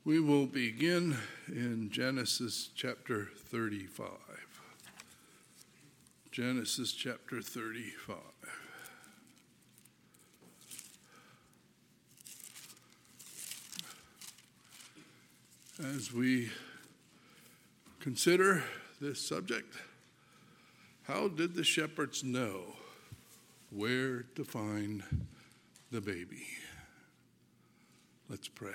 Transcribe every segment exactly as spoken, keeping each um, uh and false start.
We will begin in Genesis chapter thirty-five. Genesis chapter thirty-five. As we consider this subject, how did the shepherds know where to find the baby? Let's pray.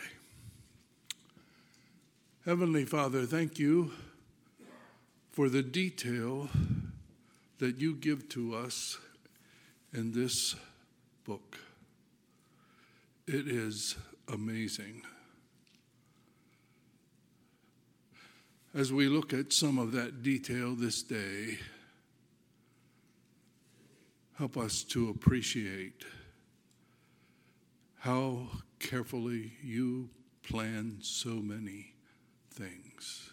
Heavenly Father, thank you for the detail that you give to us in this book. It is amazing. As we look at some of that detail this day, help us to appreciate how carefully you plan so many things.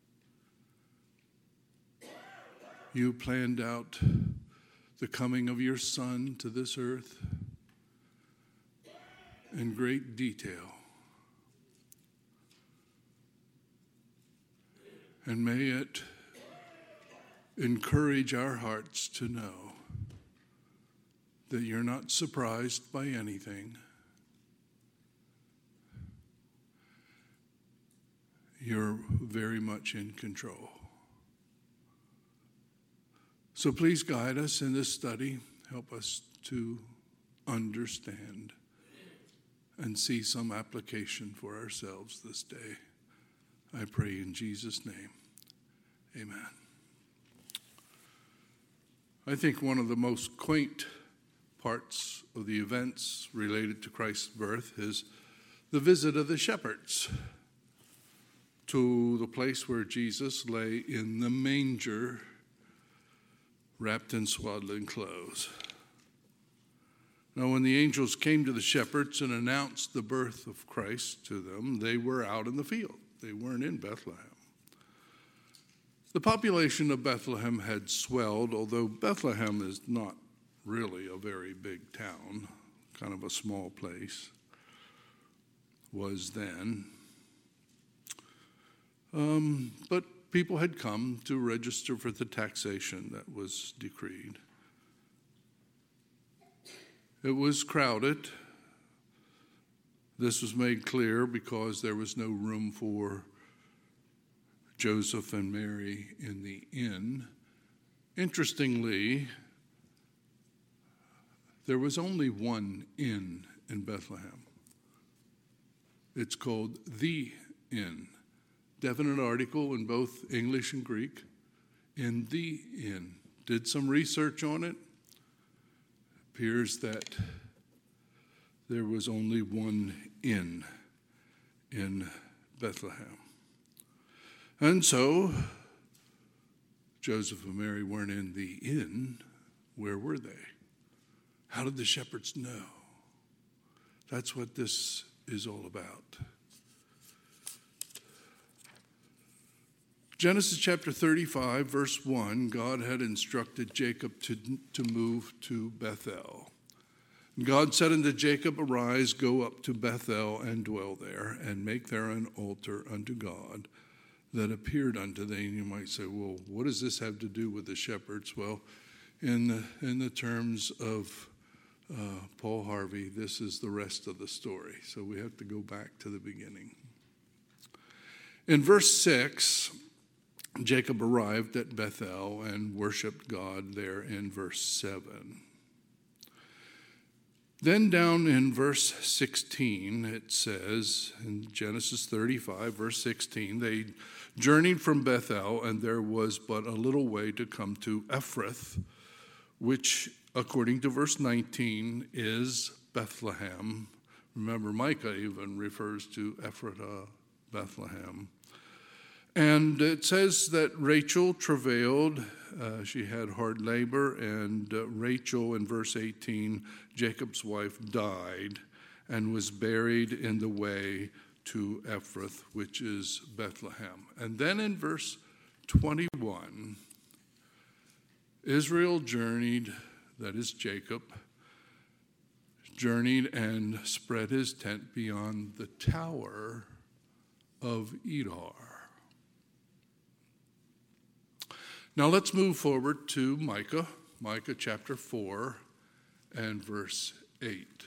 You planned out the coming of your Son to this earth in great detail. And may it encourage our hearts to know that you're not surprised by anything. You're very much in control. So please guide us in this study. Help us to understand and see some application for ourselves this day. I pray in Jesus' name. Amen. I think one of the most quaint parts of the events related to Christ's birth is the visit of the shepherds to the place where Jesus lay in the manger, wrapped in swaddling clothes. Now, when the angels came to the shepherds and announced the birth of Christ to them, they were out in the field. They weren't in Bethlehem. The population of Bethlehem had swelled, although Bethlehem is not really a very big town, kind of a small place, was then. Um, but people had come to register for the taxation that was decreed. It was crowded. This was made clear because there was no room for Joseph and Mary in the inn. Interestingly, there was only one inn in Bethlehem. It's called The Inn. Definite article in both English and Greek. In the inn. Did some research on it. Appears that there was only one inn in Bethlehem. And so, Joseph and Mary weren't in the inn. Where were they? How did the shepherds know? That's what this is all about. Genesis chapter thirty-five, verse one, God had instructed Jacob to, to move to Bethel. God said unto Jacob, Arise, go up to Bethel and dwell there, and make there an altar unto God that appeared unto thee. And you might say, well, what does this have to do with the shepherds? Well, in the, in the terms of uh, Paul Harvey, this is the rest of the story. So we have to go back to the beginning. In verse six, Jacob arrived at Bethel and worshiped God there in verse seven. Then down in verse sixteen, it says, in Genesis thirty-five, verse sixteen, they journeyed from Bethel, and there was but a little way to come to Ephrath, which, according to verse nineteen, is Bethlehem. Remember, Micah even refers to Ephrathah, Bethlehem. And it says that Rachel travailed, uh, she had hard labor, and uh, Rachel, in verse eighteen, Jacob's wife, died and was buried in the way to Ephrath, which is Bethlehem. And then in verse twenty-one, Israel journeyed, that is Jacob, journeyed and spread his tent beyond the tower of Edar. Now let's move forward to Micah, Micah chapter four and verse eight.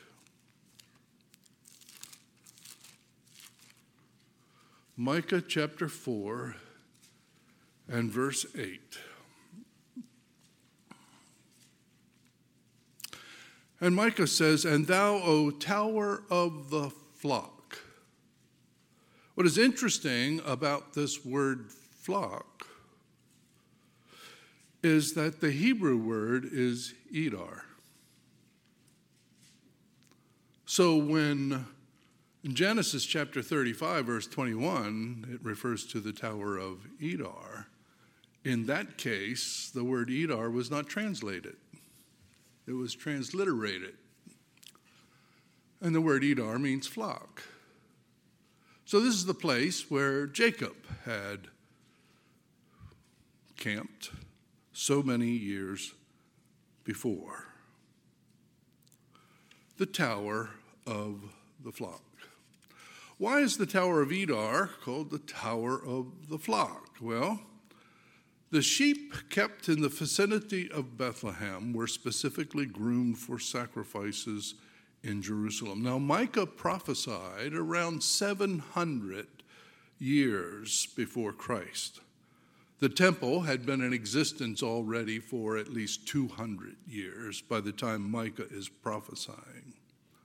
Micah chapter four and verse eight. And Micah says, "And thou, O tower of the flock." What is interesting about this word flock is that the Hebrew word is Edar. So when in Genesis chapter thirty-five, verse twenty-one, it refers to the tower of Edar. In that case, the word Edar was not translated. It was transliterated. And the word Edar means flock. So this is the place where Jacob had camped so many years before. The tower of the flock. Why is the Tower of Edar called the Tower of the Flock? Well, the sheep kept in the vicinity of Bethlehem were specifically groomed for sacrifices in Jerusalem. Now, Micah prophesied around seven hundred years before Christ. The temple had been in existence already for at least two hundred years by the time Micah is prophesying.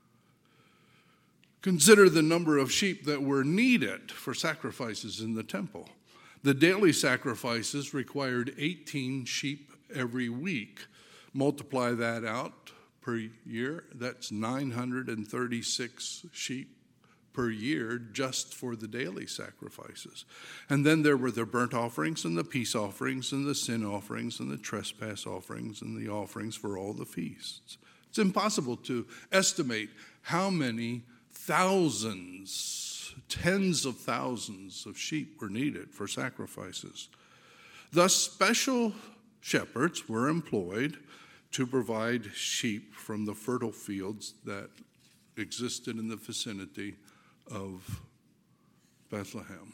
Consider the number of sheep that were needed for sacrifices in the temple. The daily sacrifices required eighteen sheep every week. Multiply that out per year, that's nine hundred thirty-six sheep per year just for the daily sacrifices. And then there were the burnt offerings and the peace offerings and the sin offerings and the trespass offerings and the offerings for all the feasts. It's impossible to estimate how many thousands, tens of thousands of sheep were needed for sacrifices. Thus, special shepherds were employed to provide sheep from the fertile fields that existed in the vicinity of Bethlehem.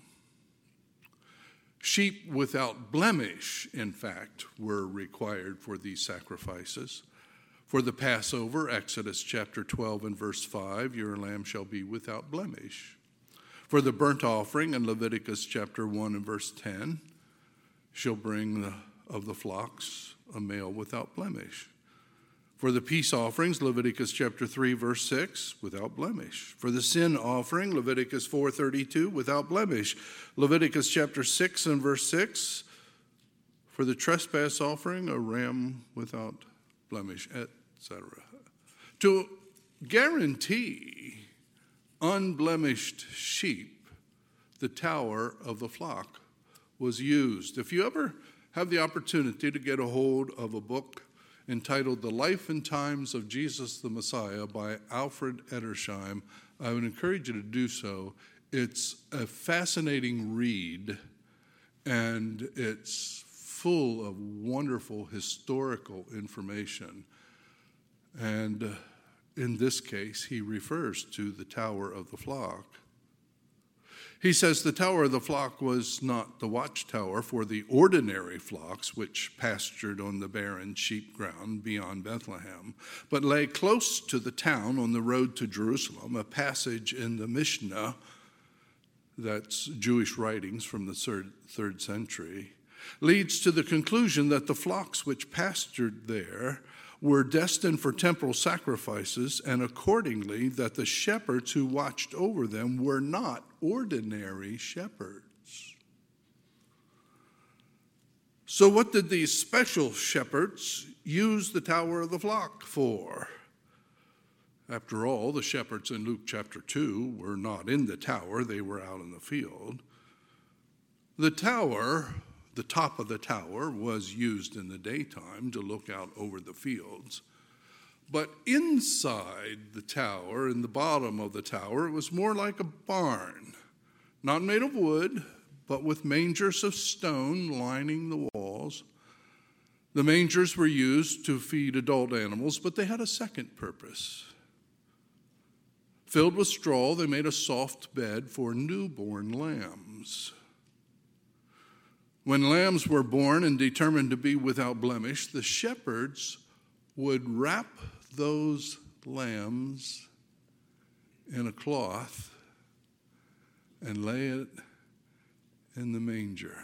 Sheep without blemish, in fact, were required for these sacrifices. For the Passover, Exodus chapter twelve and verse five, your lamb shall be without blemish. For the burnt offering in Leviticus chapter one and verse ten, shall bring the, of the flocks a male without blemish. For the peace offerings, Leviticus chapter three, verse six, without blemish. For the sin offering, Leviticus four thirty-two, without blemish. Leviticus chapter six and verse six, for the trespass offering, a ram without blemish, et cetera. To guarantee unblemished sheep, the tower of the flock was used. If you ever have the opportunity to get a hold of a book entitled The Life and Times of Jesus the Messiah by Alfred Edersheim, I would encourage you to do so. It's a fascinating read, and it's full of wonderful historical information. And uh, in this case, he refers to the Tower of the Flock. He says the Tower of the Flock was not the watchtower for the ordinary flocks which pastured on the barren sheep ground beyond Bethlehem, but lay close to the town on the road to Jerusalem, a passage in the Mishnah, that's Jewish writings from the third, third century, leads to the conclusion that the flocks which pastured there were destined for temporal sacrifices, and accordingly that the shepherds who watched over them were not ordinary shepherds. So what did these special shepherds use the Tower of the Flock for? After all, the shepherds in Luke chapter two were not in the tower, they were out in the field. The tower, the top of the tower, was used in the daytime to look out over the fields. But inside the tower, in the bottom of the tower, it was more like a barn, not made of wood, but with mangers of stone lining the walls. The mangers were used to feed adult animals, but they had a second purpose. Filled with straw, they made a soft bed for newborn lambs. When lambs were born and determined to be without blemish, the shepherds would wrap those lambs in a cloth and lay it in the manger,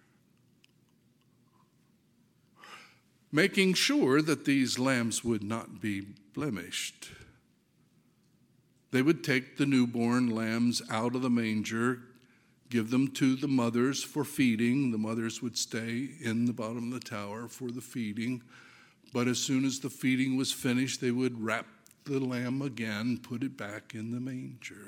making sure that these lambs would not be blemished. They would take the newborn lambs out of the manger, give them to the mothers for feeding. The mothers would stay in the bottom of the tower for the feeding. But as soon as the feeding was finished, they would wrap the lamb again, put it back in the manger.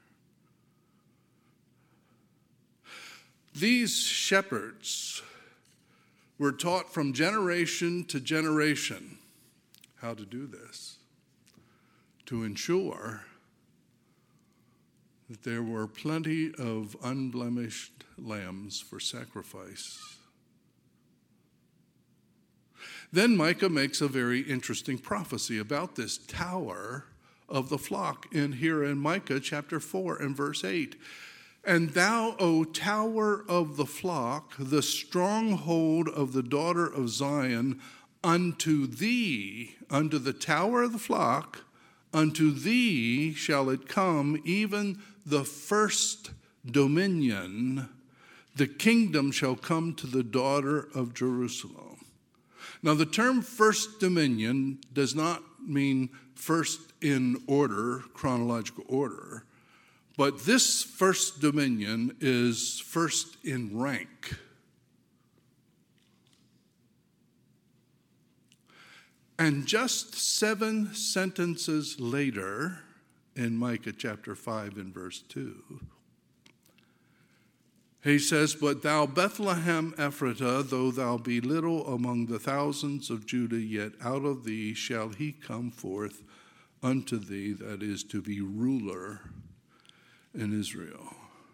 These shepherds were taught from generation to generation how to do this, to ensure that there were plenty of unblemished lambs for sacrifice. Then Micah makes a very interesting prophecy about this tower of the flock in here in Micah chapter four and verse eight. And thou, O tower of the flock, the stronghold of the daughter of Zion, unto thee, unto the tower of the flock, unto thee shall it come, even the first dominion, the kingdom shall come to the daughter of Jerusalem. Now, the term first dominion does not mean first in order, chronological order, but this first dominion is first in rank. And just seven sentences later, in Micah chapter five and verse two, he says, But thou Bethlehem Ephratah, though thou be little among the thousands of Judah, yet out of thee shall he come forth unto thee, that is to be ruler in Israel.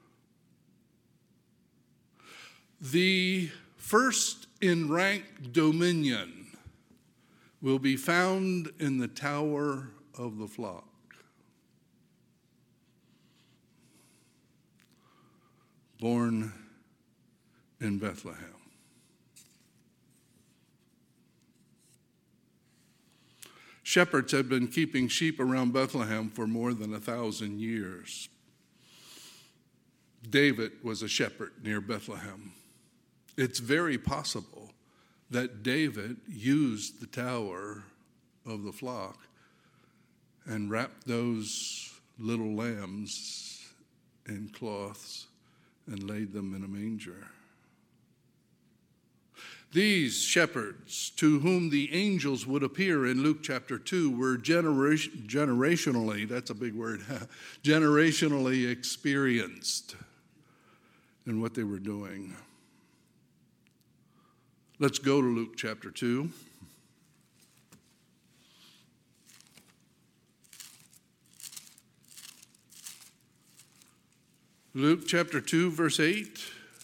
The first in rank dominion will be found in the tower of the flock. Born in Bethlehem. Shepherds had been keeping sheep around Bethlehem for more than a thousand years. David was a shepherd near Bethlehem. It's very possible that David used the tower of the flock and wrapped those little lambs in cloths and laid them in a manger. These shepherds, to whom the angels would appear in Luke chapter two, were generation, generationally, that's a big word, generationally experienced in what they were doing. Let's go to Luke chapter two. Luke chapter two, verse eight.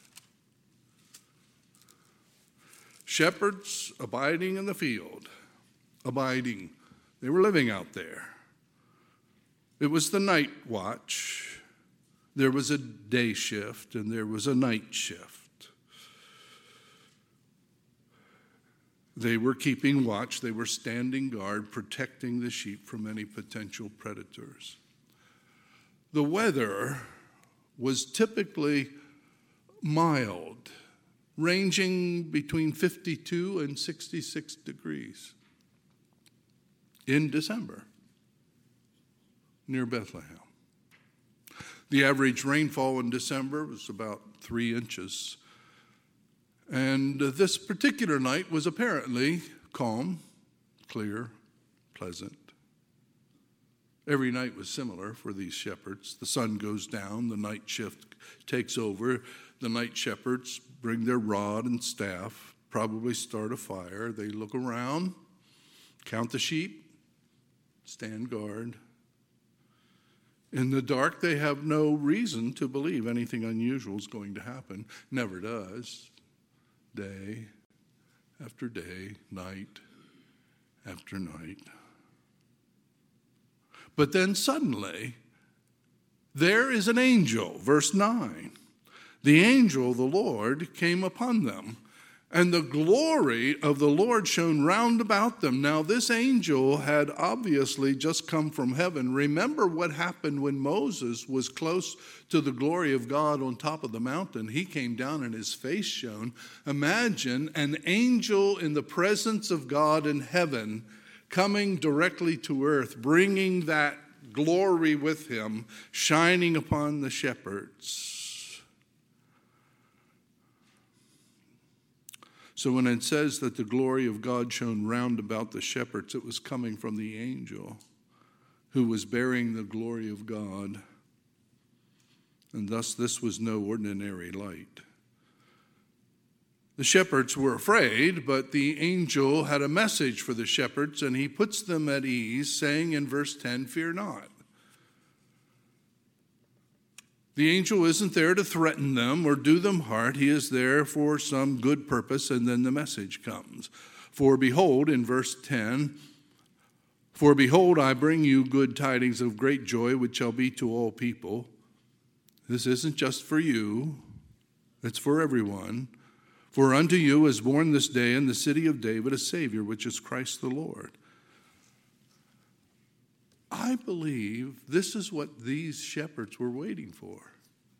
Shepherds abiding in the field. Abiding. They were living out there. It was the night watch. There was a day shift and there was a night shift. They were keeping watch. They were standing guard, protecting the sheep from any potential predators. The weather was typically mild, ranging between fifty-two and sixty-six degrees in December near Bethlehem. The average rainfall in December was about three inches. And this particular night was apparently calm, clear, pleasant. Every night was similar for these shepherds. The sun goes down, the night shift takes over. The night shepherds bring their rod and staff, probably start a fire. They look around, count the sheep, stand guard. In the dark, they have no reason to believe anything unusual is going to happen. Never does. Day after day, night after night. But then suddenly, there is an angel, verse nine. The angel, the Lord, came upon them, and the glory of the Lord shone round about them. Now, this angel had obviously just come from heaven. Remember what happened when Moses was close to the glory of God on top of the mountain. He came down and his face shone. Imagine an angel in the presence of God in heaven coming directly to earth, bringing that glory with him, shining upon the shepherds. So when it says that the glory of God shone round about the shepherds, it was coming from the angel who was bearing the glory of God. And thus this was no ordinary light. The shepherds were afraid, but the angel had a message for the shepherds, and he puts them at ease, saying in verse ten, "Fear not." The angel isn't there to threaten them or do them harm. He is there for some good purpose, and then the message comes. For behold, in verse ten, "For behold, I bring you good tidings of great joy, which shall be to all people." This isn't just for you, it's for everyone. "For unto you is born this day in the city of David a Savior, which is Christ the Lord." I believe this is what these shepherds were waiting for.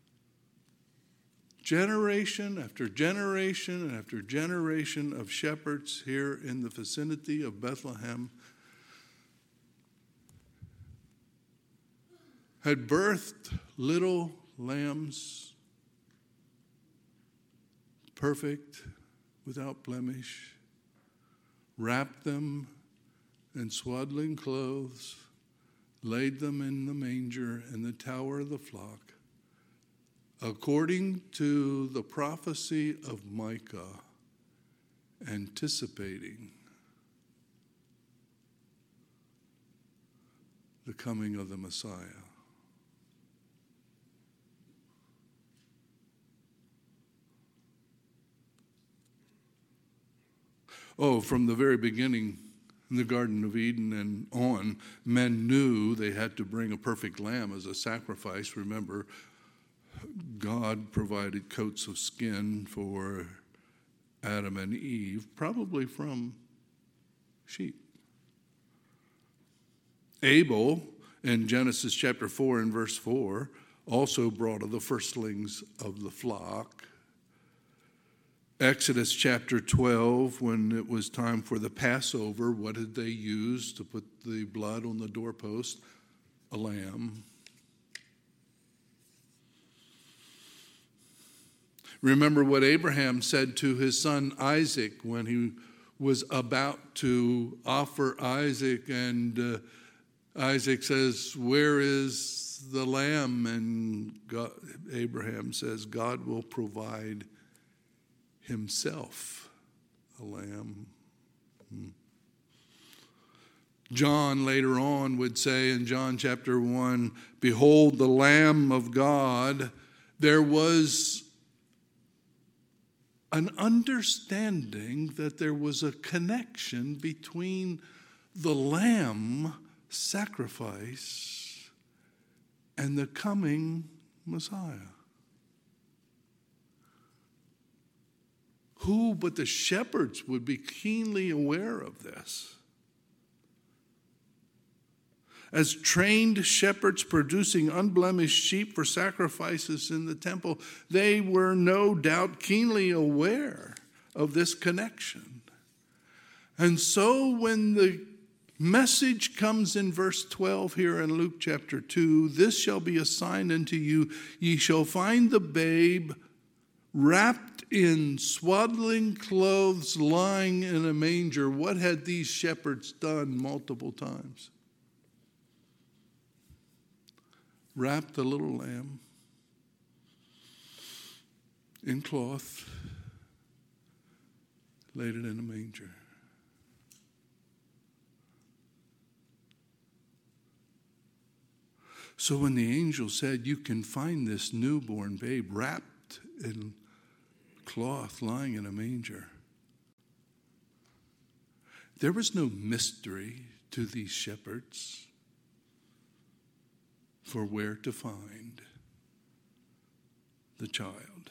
Generation after generation after generation of shepherds here in the vicinity of Bethlehem had birthed little lambs, perfect, without blemish, wrapped them in swaddling clothes, laid them in the manger in the tower of the flock, according to the prophecy of Micah, anticipating the coming of the Messiah. Oh, from the very beginning, in the Garden of Eden and on, men knew they had to bring a perfect lamb as a sacrifice. Remember, God provided coats of skin for Adam and Eve, probably from sheep. Abel, in Genesis chapter four and verse four, also brought of the firstlings of the flock. Exodus chapter twelve, when it was time for the Passover, what did they use to put the blood on the doorpost? A lamb. Remember what Abraham said to his son Isaac when he was about to offer Isaac, and uh, Isaac says, "Where is the lamb?" And God, Abraham says, "God will provide himself a lamb." Hmm. John later on would say in John chapter one, "Behold the Lamb of God." There was an understanding that there was a connection between the lamb sacrifice and the coming Messiah. Who but the shepherds would be keenly aware of this? As trained shepherds producing unblemished sheep for sacrifices in the temple, they were no doubt keenly aware of this connection. And so when the message comes in verse twelve here in Luke chapter two, "This shall be a sign unto you, ye shall find the babe wrapped in swaddling clothes, lying in a manger." What had these shepherds done multiple times? Wrapped the little lamb in cloth, laid it in a manger. So when the angel said, "You can find this newborn babe wrapped in cloth, lying in a manger," there was no mystery to these shepherds. for where to find the child.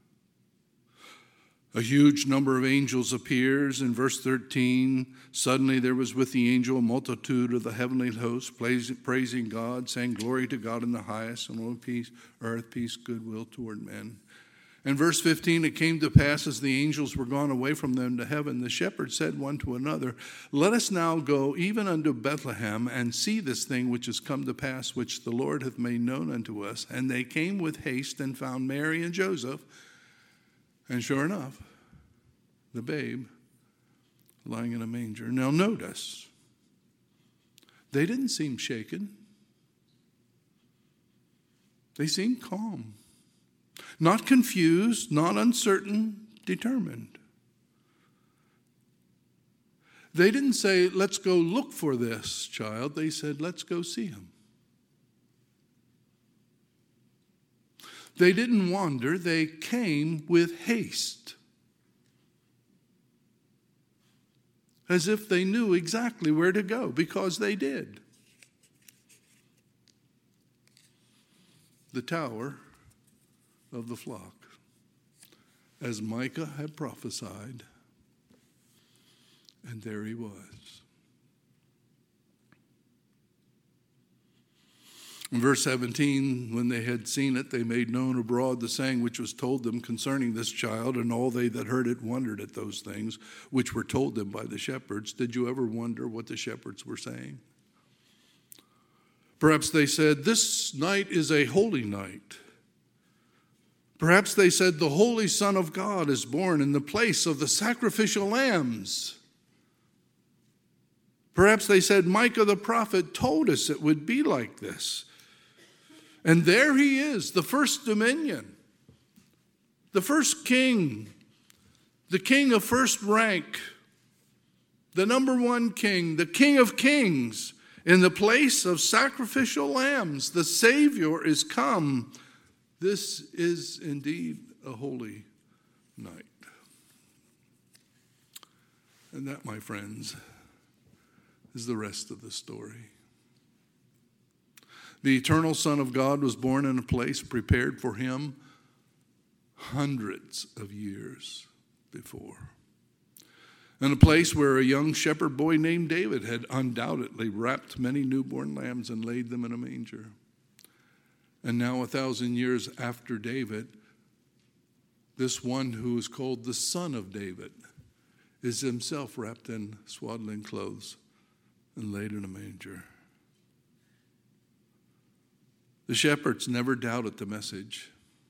A huge number of angels appears. In verse thirteen, suddenly there was with the angel a multitude of the heavenly hosts praising God, saying, "Glory to God in the highest, and on peace, earth, peace, goodwill toward men." In verse fifteen, it came to pass as the angels were gone away from them to heaven, the shepherds said one to another, "Let us now go even unto Bethlehem, and see this thing which is come to pass, which the Lord hath made known unto us." And they came with haste and found Mary and Joseph. And sure enough, the babe lying in a manger. Now notice, they didn't seem shaken. They seemed calm. Not confused, not uncertain, determined. They didn't say, "Let's go look for this child." They said, "Let's go see him." They didn't wander, they came with haste. As if they knew exactly where to go, because they did. The tower of the flock, as Micah had prophesied, and there he was. In verse seventeen, when they had seen it, they made known abroad the saying which was told them concerning this child, and all they that heard it wondered at those things which were told them by the shepherds. Did you ever wonder what the shepherds were saying? Perhaps they said, "This night is a holy night." Perhaps they said, "The Holy Son of God is born in the place of the sacrificial lambs." Perhaps they said, "Micah the prophet told us it would be like this." And there he is, the first dominion, the first king, the king of first rank, the number one king, the King of kings, in the place of sacrificial lambs. The Savior is come. This is indeed a holy night. And that, my friends, is the rest of the story. The eternal Son of God was born in a place prepared for him hundreds of years before. In a place where a young shepherd boy named David had undoubtedly wrapped many newborn lambs and laid them in a manger. And now, a thousand years after David, this one who is called the Son of David is himself wrapped in swaddling clothes and laid in a manger. The shepherds never doubted the message.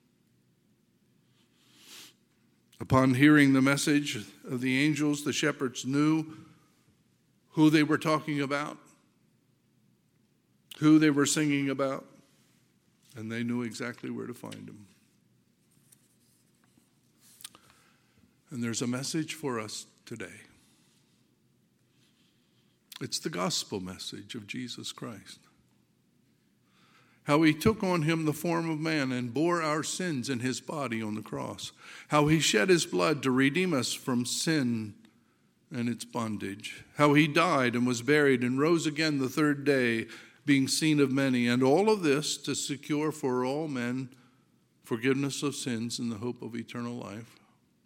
Upon hearing the message of the angels, the shepherds knew who they were talking about, who they were singing about, and they knew exactly where to find him. And there's a message for us today. It's the gospel message of Jesus Christ. How he took on him the form of man and bore our sins in his body on the cross. How he shed his blood to redeem us from sin and its bondage. How he died and was buried and rose again the third day, being seen of many. And all of this to secure for all men forgiveness of sins and the hope of eternal life.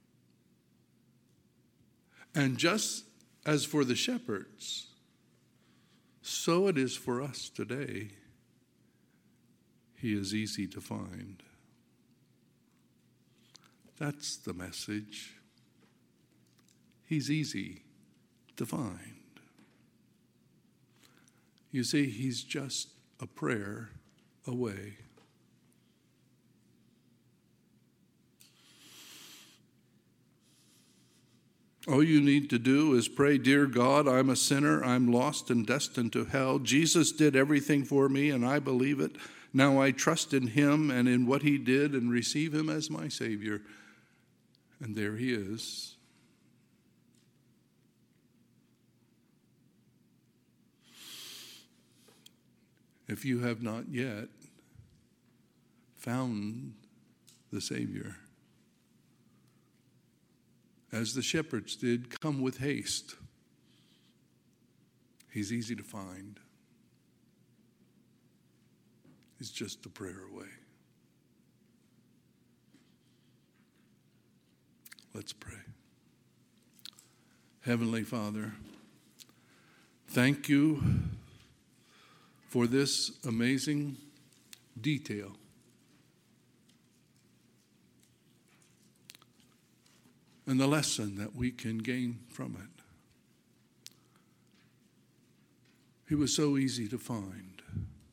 And just as for the shepherds, so it is for us today. He is easy to find. That's the message. He's easy to find. You see, he's just a prayer away. All you need to do is pray, "Dear God, I'm a sinner. I'm lost and destined to hell. Jesus did everything for me, and I believe it. Now I trust in him and in what he did and receive him as my Savior." And there he is. If you have not yet found the Savior, as the shepherds did, come with haste. He's easy to find. is just a prayer away. Let's pray. Heavenly Father, thank you for this amazing detail. And the lesson that we can gain from it. He was so easy to find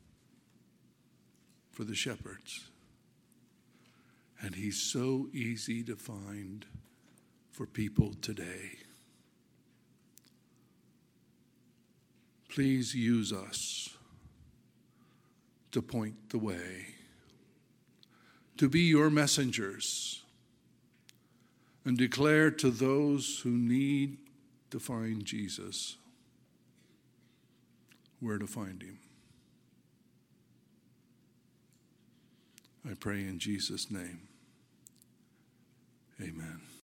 for the shepherds. And he's so easy to find for people today. Please use us to point the way, to be your messengers, and declare to those who need to find Jesus where to find him. I pray in Jesus' name. Amen.